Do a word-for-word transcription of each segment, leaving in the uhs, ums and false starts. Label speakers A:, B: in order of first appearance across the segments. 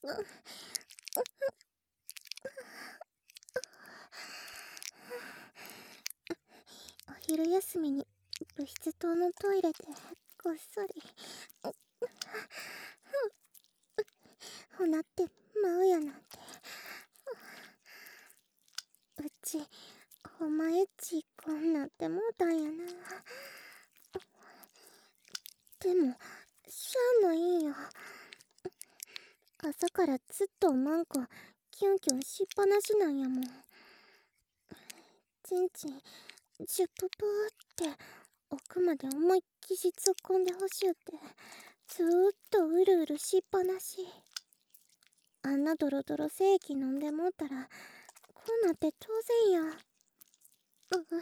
A: お昼休みに部室棟のトイレでこっそりほなってまうやなんて。うちほんまエッチこんなってもうたんやな。でもしゃあないんや。朝からずっとおまんこキュンキュンしっぱなしなんやもん。ちんちんジュププーって奥まで思いっきし突っ込んでほしゅうってずーっとうるうるしっぱなし。あんなドロドロ精液飲んでもうたらこうなって当然や。ううう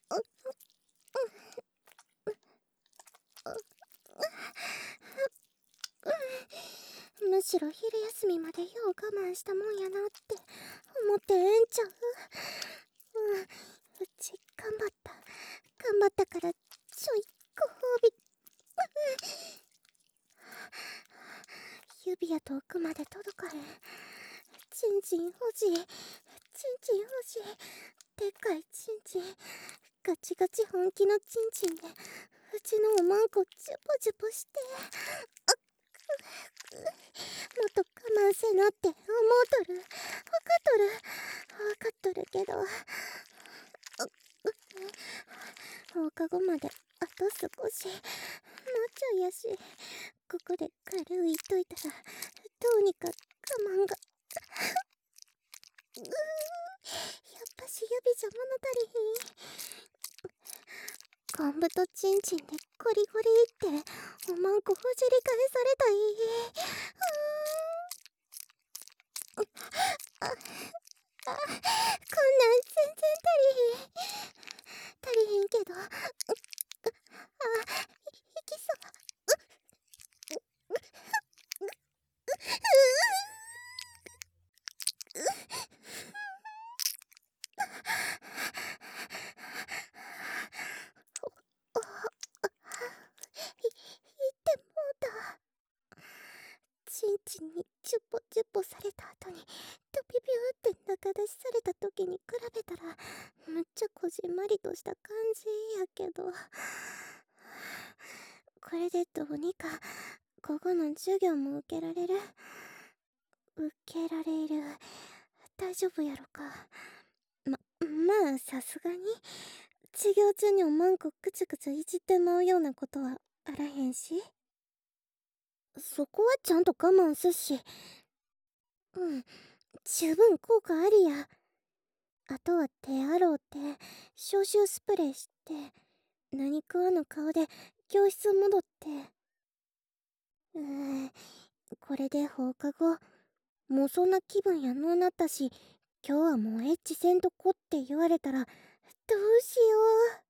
A: むしろ昼休みまでよう我慢したもんやなって思ってええんちゃう。うん、うち頑張った頑張ったからちょいご褒美。指や遠くまで届かへん。チンチン欲しいチンチン欲しい。でっかいチンチンガチガチ本気のチンチンでうちのおまんこジュポジュポして。あっもっと我慢せなって思うとる。わかっとるわかっとるけど放課後まであと少しもうちょいやし、ここで軽い言っといたらどうにか我慢がうーやっぱし指じゃ物足りひん。昆布とチンチンでゴリゴリっておまんこほじり返されたい。うーんああこんなん全然足りひん足りひんけど、あいきそう。チンチンにチュポチュポされた後にトピピューって中出しされた時に比べたらむっちゃこじんまりとした感じやけど、これでどうにか午後の授業も受けられる受けられる大丈夫やろか。ま、まあさすがに授業中におまんこくつくついじってまうようなことはあらへんし、そこはちゃんと我慢すっし、うん、十分効果ありや。あとは手洗うて消臭スプレーして何食わぬ顔で教室戻って。うーんこれで放課後もうそんな気分やのうなったし、今日はもうエッチせんとこって言われたらどうしよう。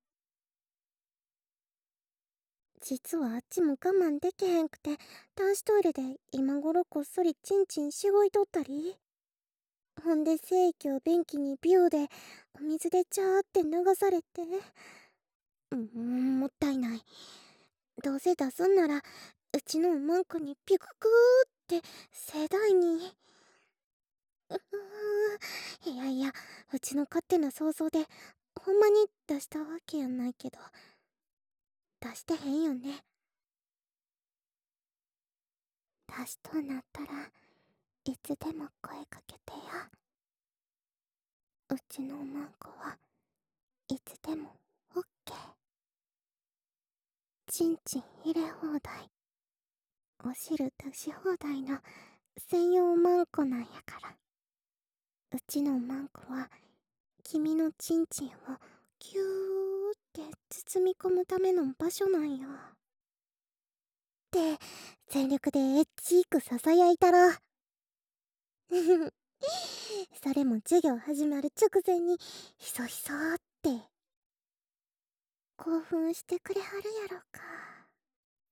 A: 実はあっちも我慢できへんくて男子トイレで今頃こっそりチンチンしごいとったり、ほんで精液を便器にビューでお水でジャーって流されて、うーんもったいない。どうせ出すんならうちのおまんこにピククーって盛大に。うーんいやいやうちの勝手な想像でほんまに出したわけやないけど出してへんよね。出しとなったらいつでも声かけてや。うちのおまんこはいつでもオッケー。ちんちん入れ放題お汁出し放題の専用おまんこなんやから。うちのおまんこは君のちんちんをギューって包み込むための場所なんやって全力でエッチーくささやいたらそれも授業始まる直前にひそひそって興奮してくれはるやろか。